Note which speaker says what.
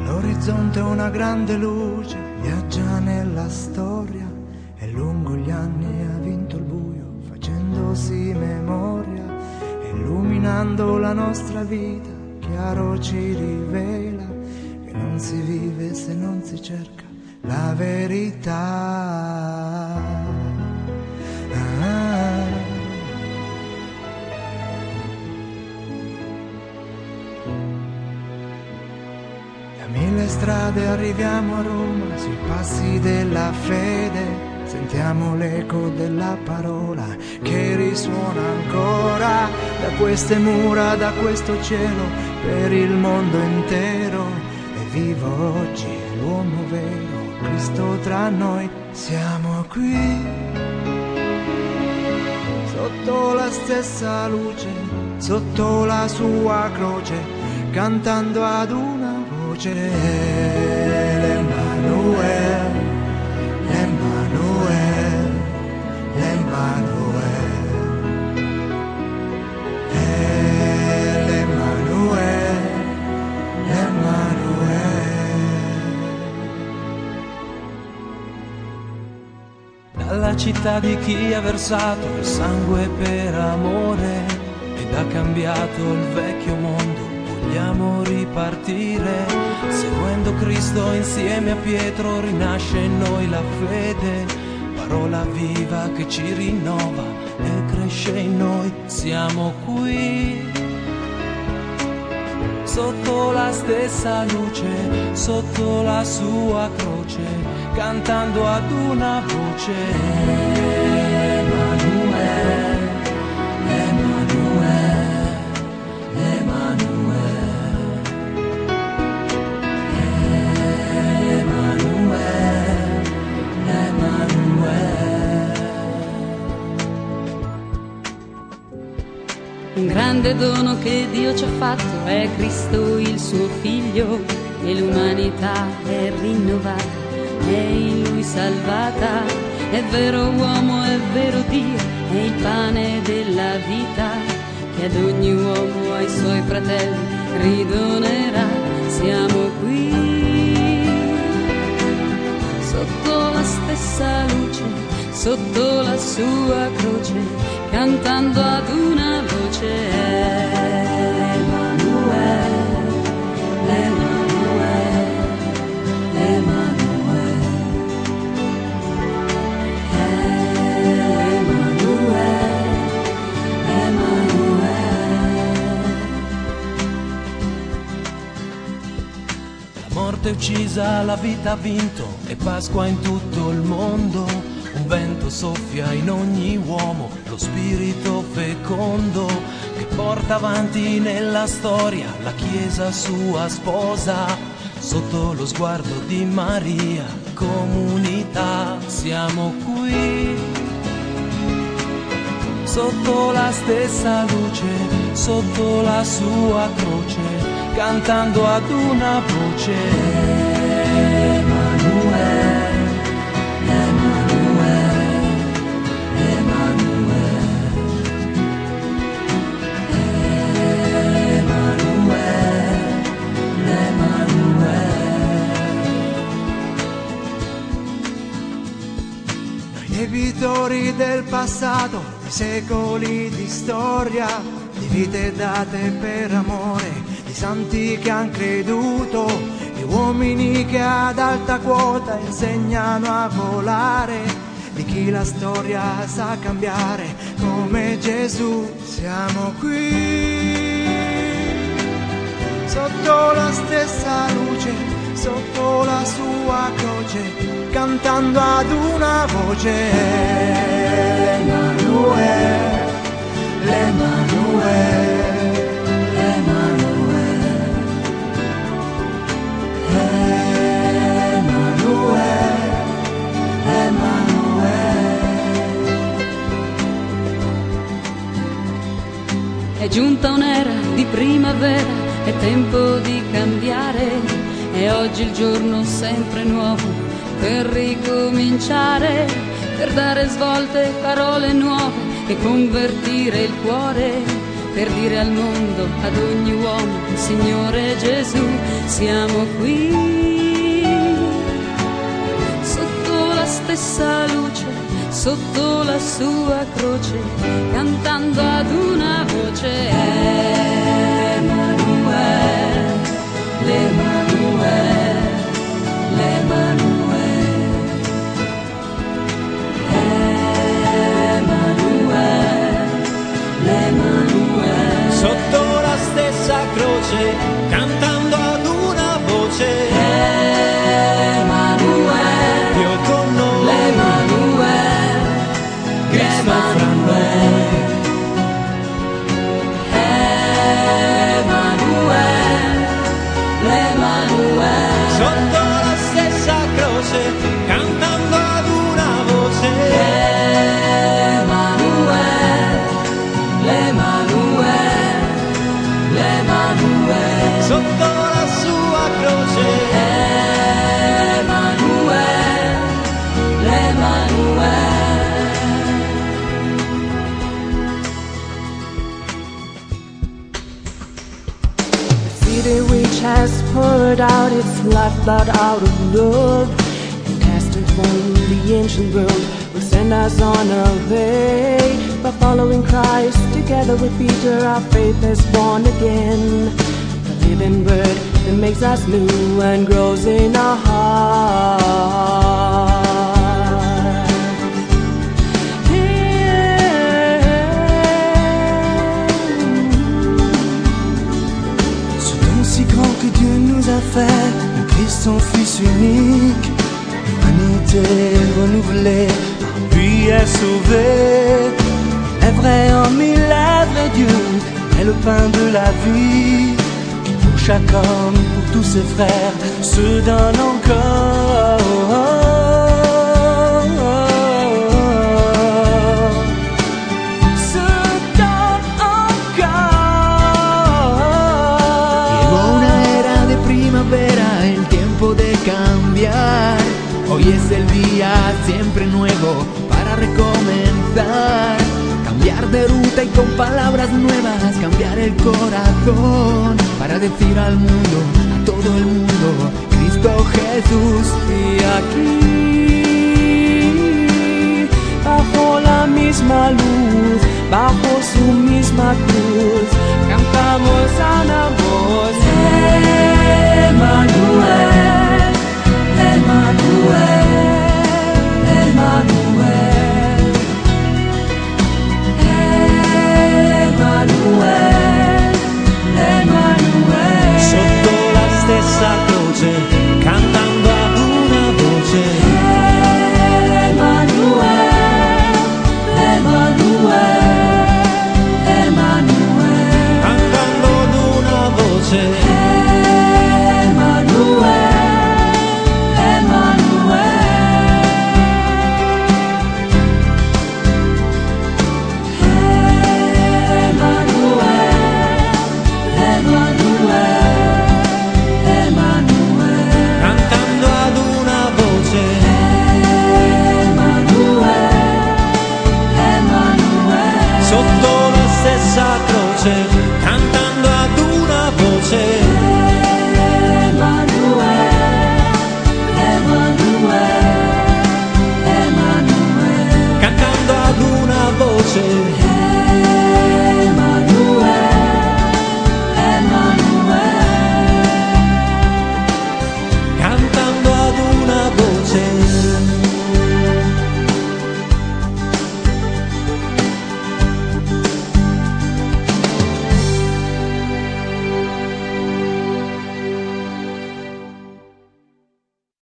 Speaker 1: L'orizzonte è una grande luce, viaggia nella storia e lungo gli anni ha vinto il buio, facendosi memoria, illuminando la nostra vita, chiaro ci rivela che non si vive se non si cerca la verità. Mille strade arriviamo a Roma, sui passi della fede, sentiamo l'eco della parola che risuona ancora da queste mura, da questo cielo, per il mondo intero. E vivo oggi l'uomo vero, Cristo tra noi, siamo qui, sotto la stessa luce, sotto la sua croce, cantando ad una l'Emanuele, l'Emanuele, l'Emanuele, l'Emanuele, l'Emanuele.
Speaker 2: Dalla città di chi ha versato il sangue per amore ed ha cambiato il vecchio mondo, vogliamo ripartire. Seguendo Cristo insieme a Pietro rinasce in noi la fede, parola viva che ci rinnova e cresce in noi. Siamo qui, sotto la stessa luce, sotto la sua croce, cantando ad una voce. Emanuele.
Speaker 3: Un grande dono che Dio ci ha fatto è Cristo il suo figlio, e l'umanità è rinnovata, è in lui salvata. È vero uomo, è vero Dio, è il pane della vita, che ad ogni uomo, ai suoi fratelli, ridonerà. Siamo qui, sotto la stessa luce, sotto la sua croce, cantando ad una voce. Emanuele, Emanuele, Emanuele, Emanuele,
Speaker 2: La morte è uccisa, la vita ha vinto, e Pasqua in tutto il mondo. Un vento soffia in ogni uomo, lo spirito fecondo che porta avanti nella storia la Chiesa sua sposa. Sotto lo sguardo di Maria, comunità, siamo qui, sotto la stessa luce, sotto la sua croce, cantando ad una voce. Emanuele.
Speaker 1: Debitori del passato, di secoli di storia, di vite date per amore, di santi che han creduto, di uomini che ad alta quota insegnano a volare, di chi la storia sa cambiare come Gesù. Siamo qui, sotto la stessa luce, sotto la sua croce, cantando ad una voce. Emanuele, l'Emanuele, l'Emanuele, Emanuele, Emanuele.
Speaker 3: È giunta un'era di primavera, è tempo di cambiare, è oggi il giorno sempre nuovo per ricominciare, per dare svolte, parole nuove e convertire il cuore per dire al mondo, ad ogni uomo, Signore Gesù, siamo qui, sotto la stessa luce, sotto la sua croce, cantando ad una voce, Emanuele, l'Emanuele, l'Emanuele, Emanuele, l'Emanuele.
Speaker 2: Sotto la stessa croce, cantando ad una voce,
Speaker 3: Emanuele,
Speaker 2: Dio con noi,
Speaker 3: l'Emanuele,
Speaker 2: Cristo fra noi.
Speaker 3: Emanuele, l'Emanuele,
Speaker 2: Sotto la stessa croce, cantando ad una voce,
Speaker 3: Emanuele, l'Emanuele, l'Emanuele,
Speaker 2: sotto la sua croce,
Speaker 3: Emanuele, l'Emanuele.
Speaker 4: City which has poured out its lifeblood out of love and has transformed the ancient world will send us on our way. By following Christ together with Peter, our faith is born again. The living word that makes us new and grows in our heart.
Speaker 1: Si grand que Dieu nous a fait, le Christ son Fils unique, l'humanité renouvelée, puis est sauvée. Est vrai en mille, est vrai Dieu, est le pain de la vie, qui pour chaque homme, pour tous ses frères, se donne encore. Cambiar. Hoy es el día siempre nuevo para recomenzar, cambiar de ruta y con palabras nuevas, cambiar el corazón para decir al mundo, a todo el mundo, Cristo Jesús.
Speaker 4: Y aquí, bajo la misma luz, bajo su misma cruz, cantamos a la